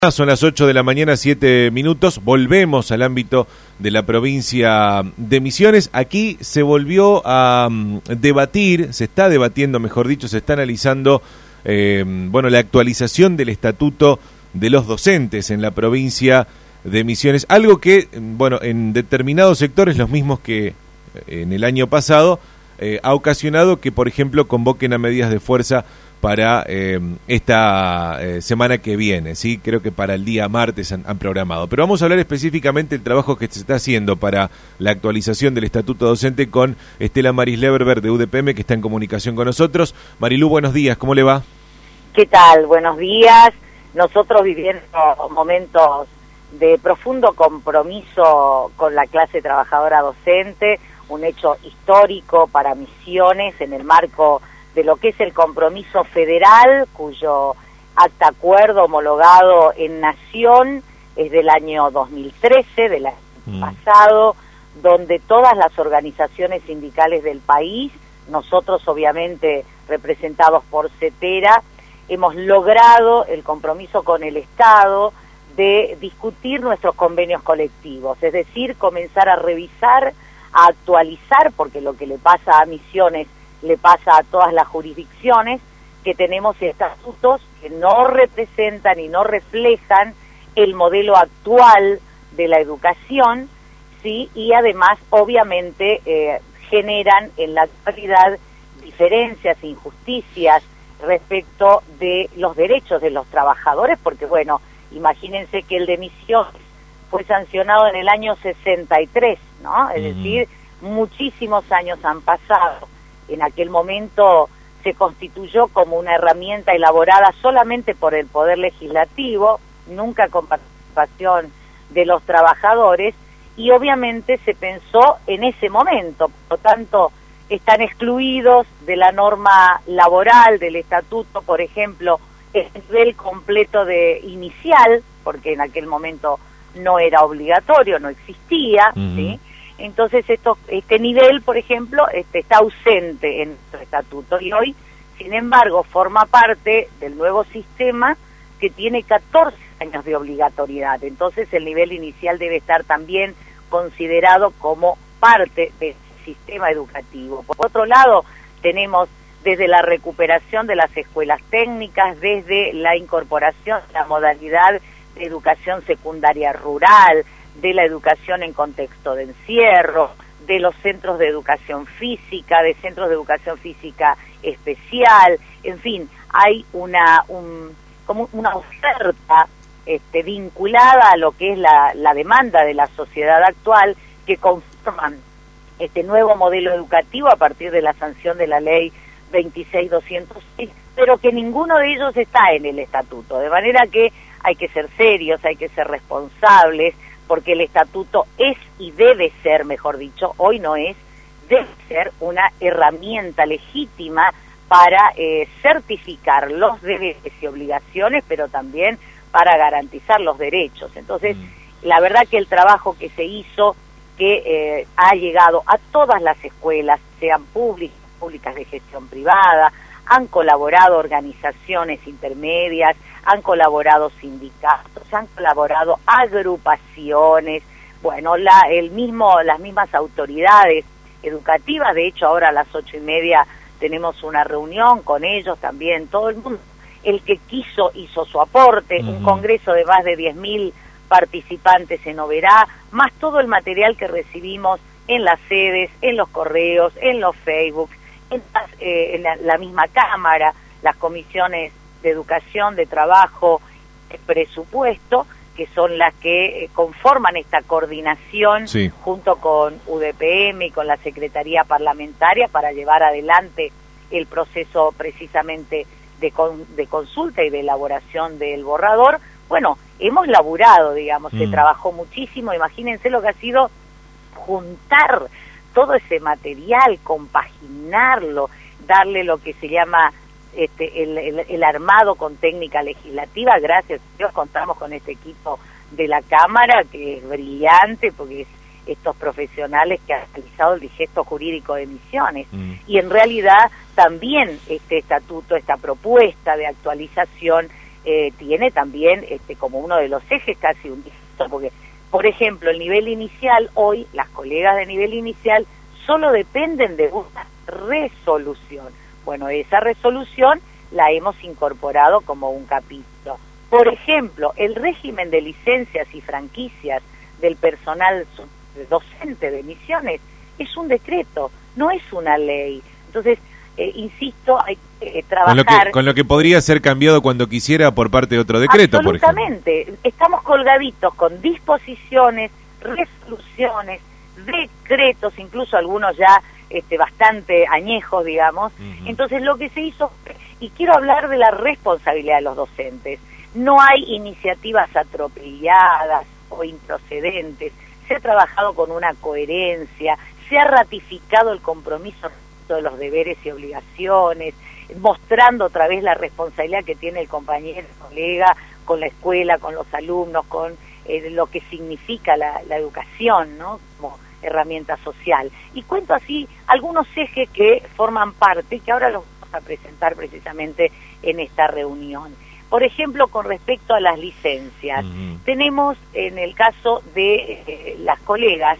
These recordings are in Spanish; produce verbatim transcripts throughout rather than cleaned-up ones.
Son las ocho de la mañana, siete minutos. Volvemos al ámbito de la provincia de Misiones. Aquí se volvió a um, debatir, se está debatiendo, mejor dicho, se está analizando eh, bueno, la actualización del estatuto de los docentes en la provincia de Misiones. Algo que, bueno, en determinados sectores, los mismos que en el año pasado, eh, ha ocasionado que, por ejemplo, convoquen a medidas de fuerza para eh, esta eh, semana que viene, sí, creo que para el día martes han, han programado. Pero vamos a hablar específicamente del trabajo que se está haciendo para la actualización del estatuto docente con Estela Maris Leverberg de U D P M, que está en comunicación con nosotros. Marilú, buenos días, ¿cómo le va? ¿Qué tal? Buenos días. Nosotros viviendo momentos de profundo compromiso con la clase trabajadora docente, un hecho histórico para Misiones en el marco de lo que es el compromiso federal, cuyo acta acuerdo homologado en Nación es del año dos mil trece, del año mm. pasado, donde todas las organizaciones sindicales del país, nosotros obviamente representados por CETERA, hemos logrado el compromiso con el Estado de discutir nuestros convenios colectivos, es decir, comenzar a revisar, a actualizar, porque lo que le pasa a Misiones le pasa a todas las jurisdicciones, que tenemos estatutos que no representan y no reflejan el modelo actual de la educación, sí, y además obviamente eh, generan en la actualidad diferencias, injusticias respecto de los derechos de los trabajadores, porque bueno, imagínense que el de Misiones fue sancionado en el año sesenta y tres, ¿no? Es uh-huh. decir, muchísimos años han pasado. En aquel momento se constituyó como una herramienta elaborada solamente por el Poder Legislativo, nunca con participación de los trabajadores, y obviamente se pensó en ese momento, por lo tanto están excluidos de la norma laboral del estatuto, por ejemplo, el nivel completo de inicial, porque en aquel momento no era obligatorio, no existía, uh-huh. ¿sí? Entonces esto, este nivel, por ejemplo, este, está ausente en nuestro estatuto y hoy, sin embargo, forma parte del nuevo sistema que tiene catorce años de obligatoriedad. Entonces el nivel inicial debe estar también considerado como parte del sistema educativo. Por otro lado, tenemos desde la recuperación de las escuelas técnicas, desde la incorporación de la modalidad de educación secundaria rural, de la educación en contexto de encierro, de los centros de educación física, de centros de educación física especial, en fin, hay una un, como una oferta este, vinculada a lo que es la, la demanda de la sociedad actual que conforman este nuevo modelo educativo a partir de la sanción de la ley veintiséis doscientos seis, pero que ninguno de ellos está en el estatuto, de manera que hay que ser serios, hay que ser responsables, porque el estatuto es y debe ser, mejor dicho, hoy no es, debe ser una herramienta legítima para eh, certificar los deberes y obligaciones, pero también para garantizar los derechos. Entonces, mm. la verdad que el trabajo que se hizo, que eh, ha llegado a todas las escuelas, sean públicas, públicas de gestión privada, han colaborado organizaciones intermedias, han colaborado sindicatos, han colaborado agrupaciones, bueno, la, el mismo, las mismas autoridades educativas. De hecho ahora a las ocho y media tenemos una reunión con ellos también, todo el mundo, el que quiso hizo su aporte, uh-huh. un congreso de más de diez mil participantes en Oberá, más todo el material que recibimos en las sedes, en los correos, en los Facebook, en, las, eh, en la, la misma Cámara, las comisiones de educación, de trabajo, de presupuesto, que son las que eh, conforman esta coordinación sí. junto con U D P M y con la Secretaría Parlamentaria para llevar adelante el proceso precisamente de, con, de consulta y de elaboración del borrador. Bueno, hemos laburado, digamos, mm. se trabajó muchísimo, imagínense lo que ha sido juntar todo ese material, compaginarlo, darle lo que se llama Este, el, el, el armado con técnica legislativa. Gracias a Dios contamos con este equipo de la Cámara que es brillante porque es estos profesionales que han realizado el digesto jurídico de Misiones mm. y en realidad también este estatuto, esta propuesta de actualización eh, tiene también este, como uno de los ejes casi un dígito, porque, por ejemplo, el nivel inicial, hoy las colegas de nivel inicial solo dependen de una resolución. Bueno, esa resolución la hemos incorporado como un capítulo. Por ejemplo, el régimen de licencias y franquicias del personal docente de Misiones es un decreto, no es una ley. Entonces, eh, insisto, hay que eh, trabajar... Con lo que, con lo que podría ser cambiado cuando quisiera por parte de otro decreto, por ejemplo. Absolutamente. Estamos colgaditos con disposiciones, resoluciones, decretos, incluso algunos ya este, bastante añejos, digamos. Uh-huh. Entonces, lo que se hizo, y quiero hablar de la responsabilidad de los docentes, no hay iniciativas atropelladas o improcedentes, se ha trabajado con una coherencia, se ha ratificado el compromiso de los deberes y obligaciones, mostrando otra vez la responsabilidad que tiene el compañero, el colega, con la escuela, con los alumnos, con eh, lo que significa la, la educación, ¿no?, como herramienta social. Y cuento así algunos ejes que forman parte, que ahora los vamos a presentar precisamente en esta reunión. Por ejemplo, con respecto a las licencias, uh-huh. tenemos en el caso de eh, las colegas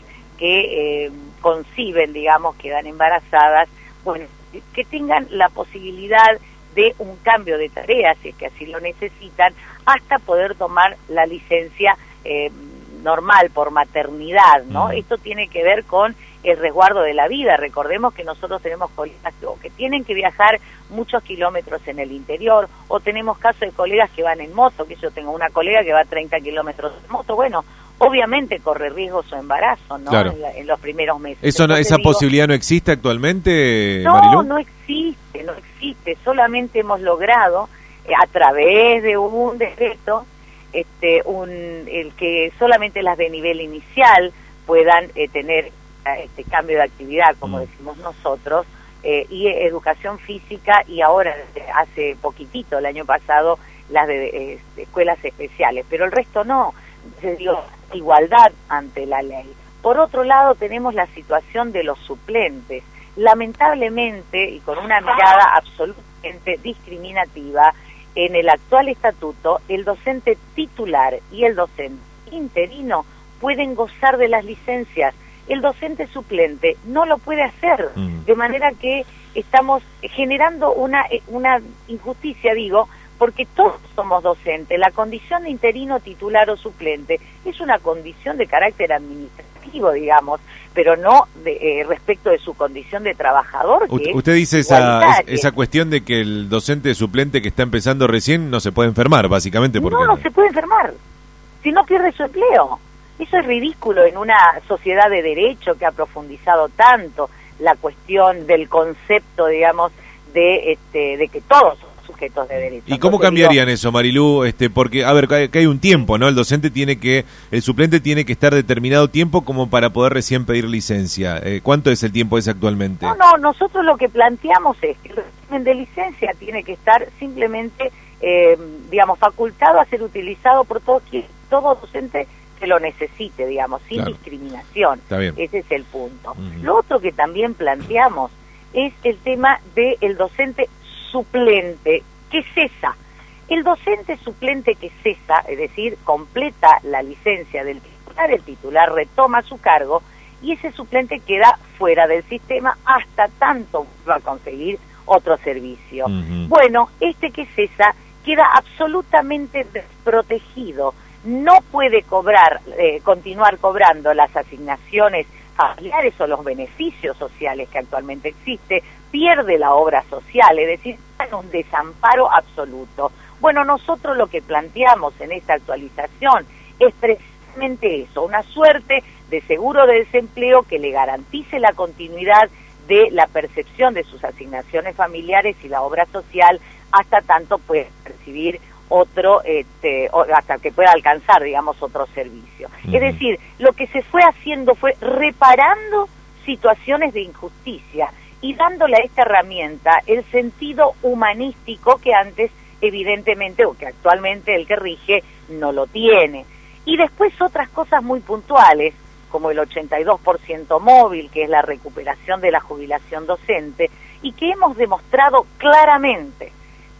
que eh, conciben, digamos, quedan embarazadas, bueno, que tengan la posibilidad de un cambio de tareas, si es que así lo necesitan, hasta poder tomar la licencia eh, normal por maternidad, ¿no? Uh-huh. Esto tiene que ver con el resguardo de la vida. Recordemos que nosotros tenemos colegas que tienen que viajar muchos kilómetros en el interior, o tenemos casos de colegas que van en moto, que yo tengo una colega que va a treinta kilómetros en moto. Bueno, obviamente corre riesgo su embarazo, ¿no? Claro. En, la, en los primeros meses. Eso no, ¿Esa digo, posibilidad no existe actualmente, no, Marilú? No, no existe, no existe. Solamente hemos logrado, eh, a través de un decreto, este, un, el que solamente las de nivel inicial puedan eh, tener este cambio de actividad, como mm. decimos nosotros, eh, y educación física, y ahora, hace poquitito, el año pasado, las de, eh, de escuelas especiales, pero el resto no. Se dio igualdad ante la ley. Por otro lado, tenemos la situación de los suplentes. Lamentablemente, y con una mirada absolutamente discriminativa, en el actual estatuto, el docente titular y el docente interino pueden gozar de las licencias. El docente suplente no lo puede hacer, mm. de manera que estamos generando una, una injusticia, digo, porque todos somos docentes. La condición de interino, titular o suplente es una condición de carácter administrativo, digamos, pero no de, eh, respecto de su condición de trabajador. Que U- usted dice esa, esa cuestión de que el docente suplente que está empezando recién no se puede enfermar, básicamente. Porque... No, no se puede enfermar, si no pierde su empleo. Eso es ridículo en una sociedad de derecho que ha profundizado tanto la cuestión del concepto, digamos, de este de que todos son sujetos de derecho. ¿Y cómo Entonces, cambiarían digo, eso, Marilú? Este, porque, a ver, que hay un tiempo, ¿no? El docente tiene que, el suplente tiene que estar determinado tiempo como para poder recién pedir licencia. Eh, ¿Cuánto es el tiempo ese actualmente? No, no, nosotros lo que planteamos es que el régimen de licencia tiene que estar simplemente, eh, digamos, facultado a ser utilizado por todo, todo docente que lo necesite, digamos, sin claro. discriminación. Está bien. Ese es el punto. Uh-huh. Lo otro que también planteamos es el tema del docente suplente que cesa. El docente suplente que cesa, es decir, completa la licencia del titular, el titular retoma su cargo y ese suplente queda fuera del sistema hasta tanto va a conseguir otro servicio. Uh-huh. Bueno, este que cesa queda absolutamente desprotegido. No puede cobrar, eh, continuar cobrando las asignaciones familiares o los beneficios sociales que actualmente existe, pierde la obra social, es decir, está en un desamparo absoluto. Bueno, nosotros lo que planteamos en esta actualización es precisamente eso, una suerte de seguro de desempleo que le garantice la continuidad de la percepción de sus asignaciones familiares y la obra social hasta tanto pueda percibir otro, este, hasta que pueda alcanzar, digamos, otro servicio. Uh-huh. Es decir, lo que se fue haciendo fue reparando situaciones de injusticia y dándole a esta herramienta el sentido humanístico que antes, evidentemente, o que actualmente el que rige, no lo tiene. Y después otras cosas muy puntuales, como el ochenta y dos por ciento móvil, que es la recuperación de la jubilación docente, y que hemos demostrado claramente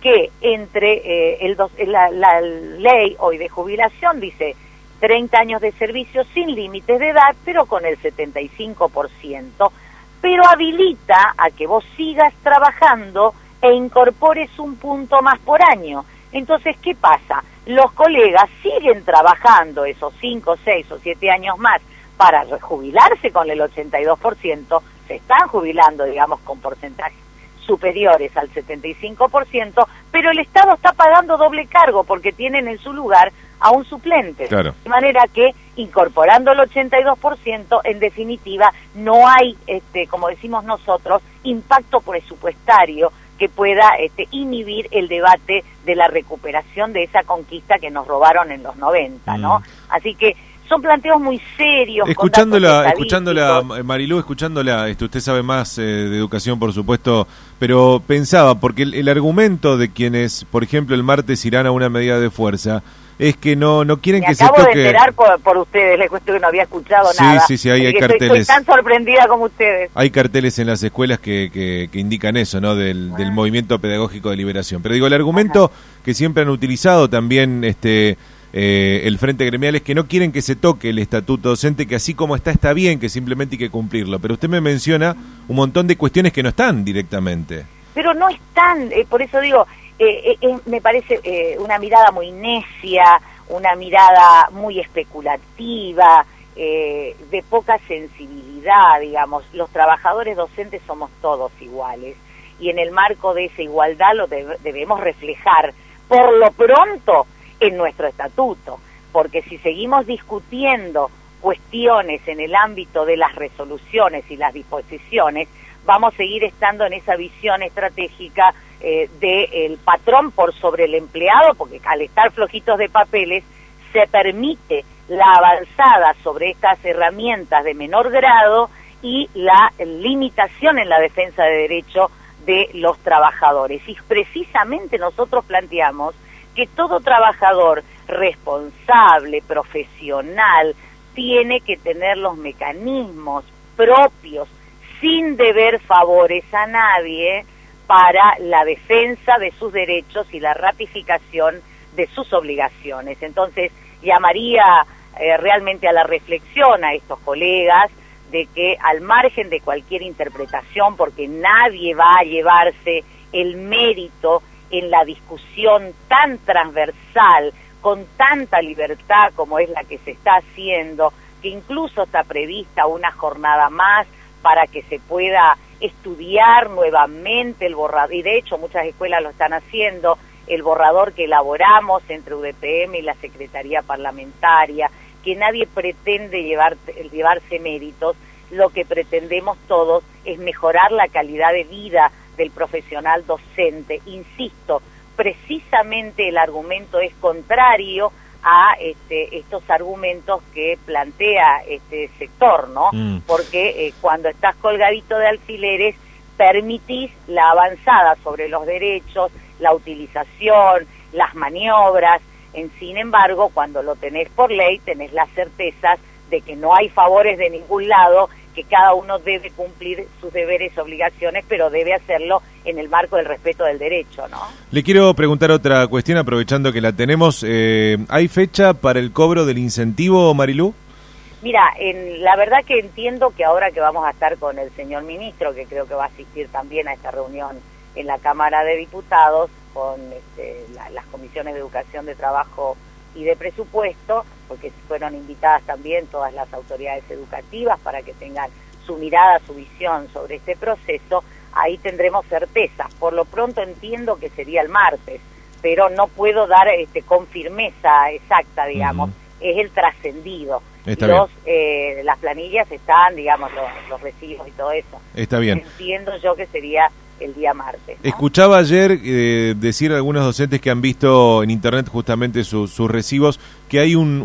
que entre eh, el dos, la, la ley hoy de jubilación dice treinta años de servicio sin límites de edad, pero con el setenta y cinco por ciento, pero habilita a que vos sigas trabajando e incorpores un punto más por año. Entonces, ¿qué pasa? Los colegas siguen trabajando esos cinco, seis o siete años más para jubilarse con el ochenta y dos por ciento, se están jubilando, digamos, con porcentajes superiores al setenta y cinco por ciento, pero el Estado está pagando doble cargo porque tienen en su lugar a un suplente. Claro. De manera que, incorporando el ochenta y dos por ciento, en definitiva, no hay, este, como decimos nosotros, impacto presupuestario que pueda este, inhibir el debate de la recuperación de esa conquista que nos robaron en los noventa, ¿no? Mm. Así que son planteos muy serios. Escuchándola, escuchándola, Marilú, escuchándola, esto, usted sabe más eh, de educación, por supuesto, pero pensaba, porque el, el argumento de quienes, por ejemplo, el martes irán a una medida de fuerza, es que no no quieren Me que se toque... toque... acabo de enterar por, por ustedes, les cuento que no había escuchado sí, nada. Sí, sí, hay, hay carteles. Estoy, estoy tan sorprendida como ustedes. Hay carteles en las escuelas que, que, que indican eso, ¿no? Del, ah. del movimiento pedagógico de liberación. Pero digo, el argumento Ajá. que siempre han utilizado también este eh, el Frente Gremial es que no quieren que se toque el estatuto docente, que así como está, está bien, que simplemente hay que cumplirlo. Pero usted me menciona un montón de cuestiones que no están directamente. Pero no están, eh, por eso digo, eh, eh, me parece eh, una mirada muy necia, una mirada muy especulativa, eh, de poca sensibilidad, digamos. Los trabajadores docentes somos todos iguales y en el marco de esa igualdad lo de, debemos reflejar, por lo pronto, en nuestro estatuto, porque si seguimos discutiendo cuestiones en el ámbito de las resoluciones y las disposiciones, vamos a seguir estando en esa visión estratégica eh, del patrón por sobre el empleado, porque al estar flojitos de papeles se permite la avanzada sobre estas herramientas de menor grado y la limitación en la defensa de derechos de los trabajadores. Y precisamente nosotros planteamos que todo trabajador responsable, profesional, tiene que tener los mecanismos propios, sin deber favores a nadie, para la defensa de sus derechos y la ratificación de sus obligaciones. Entonces, llamaría eh, realmente a la reflexión a estos colegas de que al margen de cualquier interpretación, porque nadie va a llevarse el mérito en la discusión tan transversal, con tanta libertad como es la que se está haciendo, que incluso está prevista una jornada más para que se pueda estudiar nuevamente el borrador, y de hecho muchas escuelas lo están haciendo, el borrador que elaboramos entre U D P M y la Secretaría Parlamentaria, que nadie pretende llevar, llevarse méritos, lo que pretendemos todos es mejorar la calidad de vida del profesional docente. Insisto, precisamente el argumento es contrario a este, estos argumentos que plantea este sector, ¿no? Mm. Porque eh, cuando estás colgadito de alfileres, permitís la avanzada sobre los derechos, la utilización, las maniobras. En, sin embargo, cuando lo tenés por ley, tenés las certezas de que no hay favores de ningún lado, que cada uno debe cumplir sus deberes y obligaciones, pero debe hacerlo en el marco del respeto del derecho, ¿no? Le quiero preguntar otra cuestión, aprovechando que la tenemos. Eh, ¿Hay fecha para el cobro del incentivo, Marilú? Mira, en, la verdad que entiendo que ahora que vamos a estar con el señor ministro, que creo que va a asistir también a esta reunión en la Cámara de Diputados, con este, la, las comisiones de Educación, de Trabajo y de Presupuesto, porque fueron invitadas también todas las autoridades educativas para que tengan su mirada, su visión sobre este proceso, ahí tendremos certezas. Por lo pronto entiendo que sería el martes, pero no puedo dar este, con firmeza exacta, digamos, uh-huh. Es el trascendido. Los eh, las planillas están, digamos, los, los recibos y todo eso. Está bien. Entiendo yo que sería el día martes, ¿no? Escuchaba ayer eh, decir a algunos docentes que han visto en internet justamente su, sus recibos que hay un,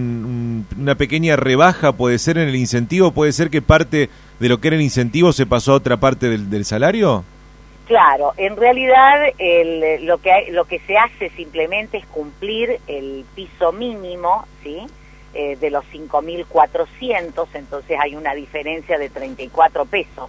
un, un, una pequeña rebaja, puede ser, en el incentivo, puede ser que parte de lo que era el incentivo se pasó a otra parte del, del salario. Claro, en realidad el, lo que hay, lo que se hace simplemente es cumplir el piso mínimo, ¿sí? Eh, de los cinco mil cuatrocientos, entonces hay una diferencia de treinta y cuatro pesos.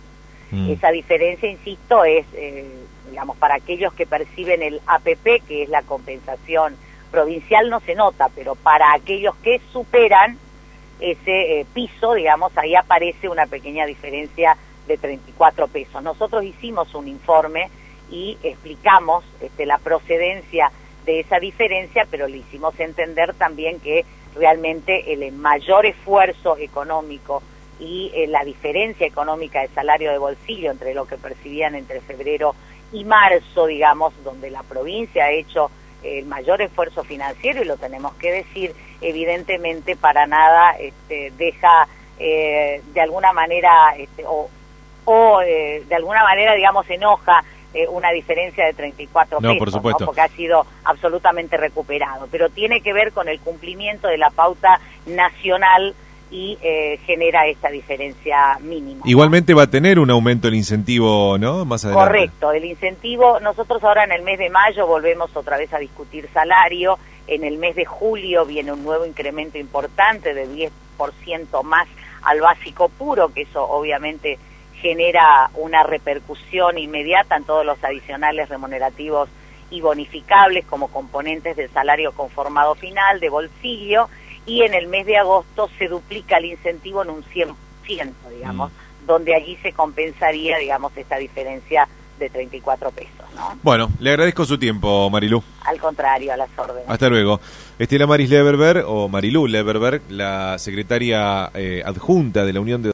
Mm. Esa diferencia, insisto, es, eh, digamos, para aquellos que perciben el A P P, que es la compensación provincial, no se nota, pero para aquellos que superan ese eh, piso, digamos, ahí aparece una pequeña diferencia de treinta y cuatro pesos. Nosotros hicimos un informe y explicamos este, la procedencia de esa diferencia, pero le hicimos entender también que realmente el mayor esfuerzo económico y eh, la diferencia económica de salario de bolsillo entre lo que percibían entre febrero y marzo, digamos, donde la provincia ha hecho el mayor esfuerzo financiero, y lo tenemos que decir, evidentemente para nada este, deja eh, de alguna manera este, o, o eh, de alguna manera, digamos, enoja eh, una diferencia de treinta y cuatro no, pesos, por supuesto. ¿no? Porque ha sido absolutamente recuperado, pero tiene que ver con el cumplimiento de la pauta nacional y eh, genera esta diferencia mínima. Igualmente, ¿no? Va a tener un aumento el incentivo, ¿no? Más adelante. Correcto, el incentivo, nosotros ahora en el mes de mayo volvemos otra vez a discutir salario, en el mes de julio viene un nuevo incremento importante de diez por ciento más al básico puro, que eso obviamente genera una repercusión inmediata en todos los adicionales remunerativos y bonificables como componentes del salario conformado final de bolsillo, y en el mes de agosto se duplica el incentivo en un cien por ciento, digamos, mm. donde allí se compensaría, digamos, esta diferencia de treinta y cuatro pesos, ¿no? Bueno, le agradezco su tiempo, Marilú. Al contrario, a las órdenes. Hasta luego. Estela Maris Leverberg, o Marilú Leverberg, la secretaria eh, adjunta de la Unión de